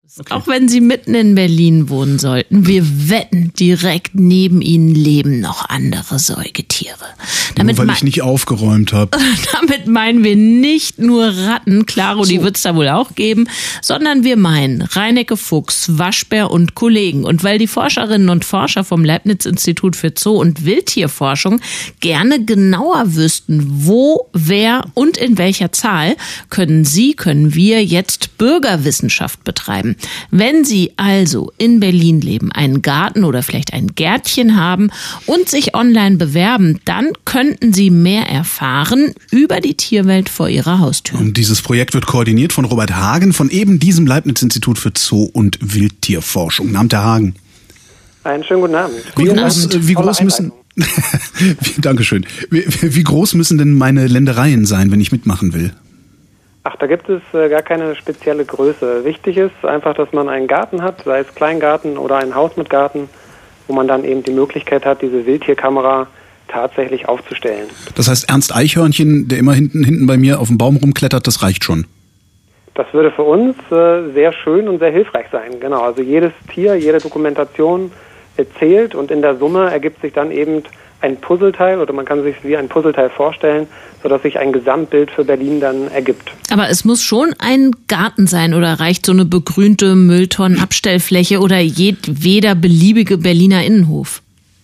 Okay. Auch wenn Sie mitten in Berlin wohnen sollten, wir wetten, direkt neben Ihnen leben noch andere Säugetiere. Nur weil ich nicht aufgeräumt habe. Damit meinen wir nicht nur Ratten, klaro, die wird es da wohl auch geben, sondern wir meinen Reinecke Fuchs, Waschbär und Kollegen. Und weil die Forscherinnen und Forscher vom Leibniz-Institut für Zoo- und Wildtierforschung gerne genauer wüssten, wo, wer und in welcher Zahl, können wir jetzt Bürgerwissenschaft betreiben. Wenn Sie also in Berlin leben, einen Garten oder vielleicht ein Gärtchen haben und sich online bewerben, dann könnten Sie mehr erfahren über die Tierwelt vor Ihrer Haustür. Und dieses Projekt wird koordiniert von Robert Hagen von eben diesem Leibniz-Institut für Zoo- und Wildtierforschung. Guten Abend, Herr Hagen. Einen schönen guten Abend. Wie groß müssen Dankeschön. Wie groß müssen denn meine Ländereien sein, wenn ich mitmachen will? Ach, da gibt es gar keine spezielle Größe. Wichtig ist einfach, dass man einen Garten hat, sei es Kleingarten oder ein Haus mit Garten, wo man dann eben die Möglichkeit hat, diese Wildtierkamera tatsächlich aufzustellen. Das heißt, Ernst Eichhörnchen, der immer hinten bei mir auf dem Baum rumklettert, das reicht schon? Das würde für uns sehr schön und sehr hilfreich sein. Genau, also jedes Tier, jede Dokumentation zählt und in der Summe ergibt sich dann eben ein Puzzleteil oder man kann sich wie ein Puzzleteil vorstellen, sodass sich ein Gesamtbild für Berlin dann ergibt. Aber es muss schon ein Garten sein oder reicht so eine begrünte Mülltonnen-Abstellfläche oder jedweder beliebige Berliner Innenhof?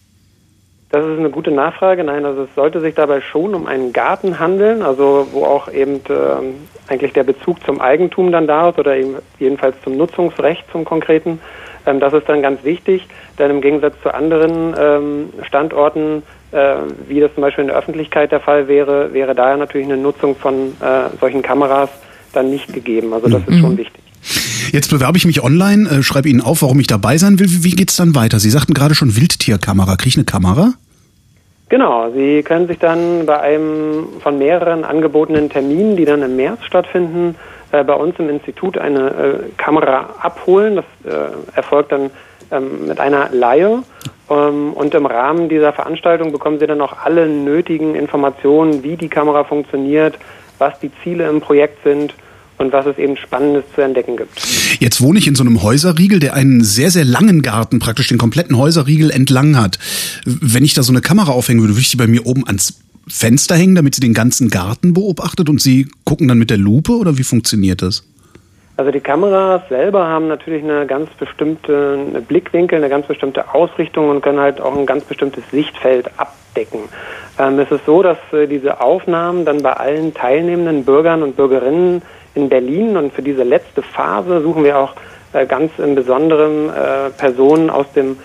Das ist eine gute Nachfrage. Nein, also es sollte sich dabei schon um einen Garten handeln, also wo auch eben eigentlich der Bezug zum Eigentum dann da ist oder eben jedenfalls zum Nutzungsrecht zum Konkreten. Das ist dann ganz wichtig, denn im Gegensatz zu anderen Standorten, wie das zum Beispiel in der Öffentlichkeit der Fall wäre daher natürlich eine Nutzung von solchen Kameras dann nicht gegeben. Also das ist schon wichtig. Jetzt bewerbe ich mich online, schreibe Ihnen auf, warum ich dabei sein will. Wie geht's dann weiter? Sie sagten gerade schon Wildtierkamera. Kriege ich eine Kamera? Genau, Sie können sich dann bei einem von mehreren angebotenen Terminen, die dann im März stattfinden, bei uns im Institut eine Kamera abholen. Das erfolgt dann mit einer Leihe. Und im Rahmen dieser Veranstaltung bekommen Sie dann auch alle nötigen Informationen, wie die Kamera funktioniert, was die Ziele im Projekt sind und was es eben Spannendes zu entdecken gibt. Jetzt wohne ich in so einem Häuserriegel, der einen sehr, sehr langen Garten, praktisch den kompletten Häuserriegel entlang hat. Wenn ich da so eine Kamera aufhängen würde, würde ich die bei mir oben ans Fenster hängen, damit sie den ganzen Garten beobachtet und Sie gucken dann mit der Lupe oder wie funktioniert das? Also die Kameras selber haben natürlich eine ganz bestimmte Blickwinkel, eine ganz bestimmte Ausrichtung und können halt auch ein ganz bestimmtes Sichtfeld abdecken. Es ist so, dass diese Aufnahmen dann bei allen teilnehmenden Bürgern und Bürgerinnen in Berlin und für diese letzte Phase suchen wir auch ganz im Besonderen Personen aus dem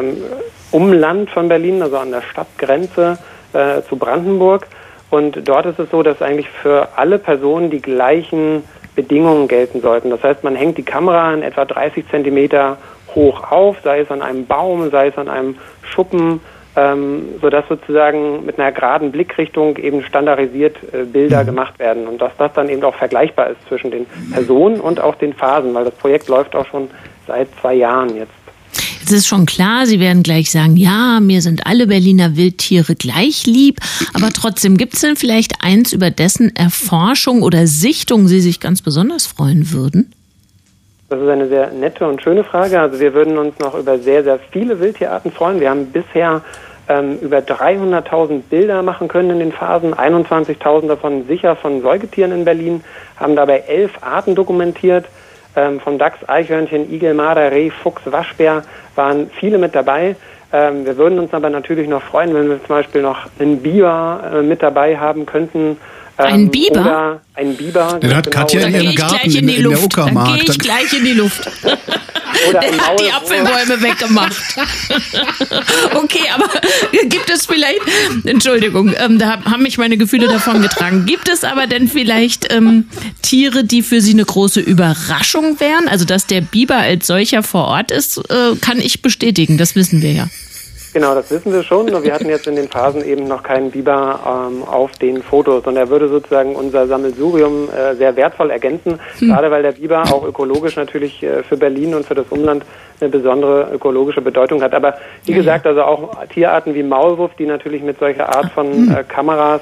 Umland von Berlin, also an der Stadtgrenze zu Brandenburg. Und dort ist es so, dass eigentlich für alle Personen die gleichen Bedingungen gelten sollten. Das heißt, man hängt die Kamera in etwa 30 Zentimeter hoch auf, sei es an einem Baum, sei es an einem Schuppen, sodass sozusagen mit einer geraden Blickrichtung eben standardisiert Bilder gemacht werden und dass das dann eben auch vergleichbar ist zwischen den Personen und auch den Phasen, weil das Projekt läuft auch schon seit 2 Jahren jetzt. Es ist schon klar, Sie werden gleich sagen, ja, mir sind alle Berliner Wildtiere gleich lieb, aber trotzdem gibt es denn vielleicht eins, über dessen Erforschung oder Sichtung Sie sich ganz besonders freuen würden? Das ist eine sehr nette und schöne Frage. Also wir würden uns noch über sehr, sehr viele Wildtierarten freuen. Wir haben bisher über 300.000 Bilder machen können in den Phasen, 21.000 davon sicher von Säugetieren in Berlin, haben dabei 11 Arten dokumentiert. Vom Dachs, Eichhörnchen, Igel, Marder, Reh, Fuchs, Waschbär waren viele mit dabei. Wir würden uns aber natürlich noch freuen, wenn wir zum Beispiel noch einen Biber mit dabei haben könnten. Ein Biber? Oder ein Biber. Den hat Katja in ihrem Garten in der Uckermark. Dann gehe ich gleich in die Luft. Oder der hat die Apfelbäume weggemacht. Okay, aber gibt es vielleicht, Entschuldigung, da haben mich meine Gefühle davongetragen. Gibt es aber denn vielleicht Tiere, die für Sie eine große Überraschung wären? Also, dass der Biber als solcher vor Ort ist, kann ich bestätigen, das wissen wir ja. Genau, das wissen wir schon. Nur wir hatten jetzt in den Phasen eben noch keinen Biber auf den Fotos. Und er würde sozusagen unser Sammelsurium sehr wertvoll ergänzen. Gerade weil der Biber auch ökologisch natürlich für Berlin und für das Umland eine besondere ökologische Bedeutung hat. Aber wie gesagt, also auch Tierarten wie Maulwurf, die natürlich mit solcher Art von Kameras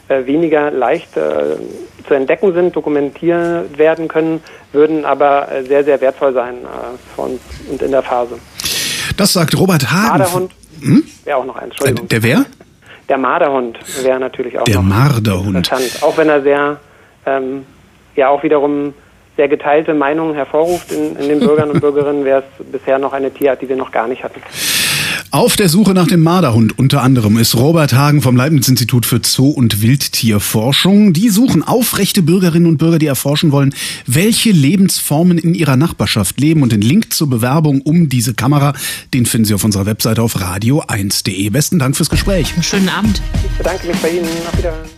weniger leicht zu entdecken sind, dokumentiert werden können, würden aber sehr, sehr wertvoll sein und in der Phase. Das sagt Robert Hagen. Marderhund wäre auch noch eins, Entschuldigung. Der wer? Der Marderhund wäre natürlich auch der noch Marderhund. interessant. Auch wenn er sehr, auch wiederum sehr geteilte Meinungen hervorruft in den Bürgern und Bürgerinnen, wäre es bisher noch eine Tierart, die wir noch gar nicht hatten. Auf der Suche nach dem Marderhund unter anderem ist Robert Hagen vom Leibniz-Institut für Zoo- und Wildtierforschung. Die suchen aufrechte Bürgerinnen und Bürger, die erforschen wollen, welche Lebensformen in ihrer Nachbarschaft leben. Und den Link zur Bewerbung um diese Kamera, den finden Sie auf unserer Webseite auf radio1.de. Besten Dank fürs Gespräch. Schönen Abend. Ich bedanke mich bei Ihnen. Auf Wiedersehen.